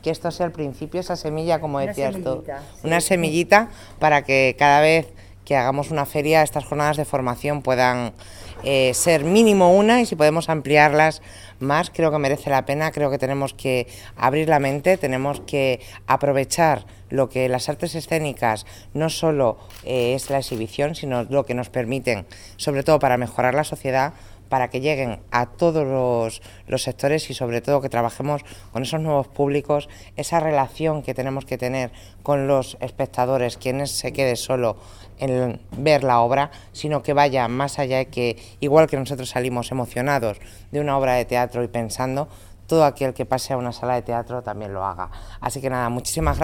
que esto sea el principio, esa semilla, como decías tú, sí. una semillita para que cada vez que hagamos una feria, estas jornadas de formación puedan ser mínimo una, y si podemos ampliarlas más, creo que merece la pena. Creo que tenemos que abrir la mente, tenemos que aprovechar lo que las artes escénicas no solo es la exhibición, sino lo que nos permiten, sobre todo para mejorar la sociedad, para que lleguen a todos los sectores y sobre todo que trabajemos con esos nuevos públicos, esa relación que tenemos que tener con los espectadores, que no se quede solo en ver la obra, sino que vaya más allá, y que igual que nosotros salimos emocionados de una obra de teatro y pensando, todo aquel que pase a una sala de teatro también lo haga. Así que nada, muchísimas gracias.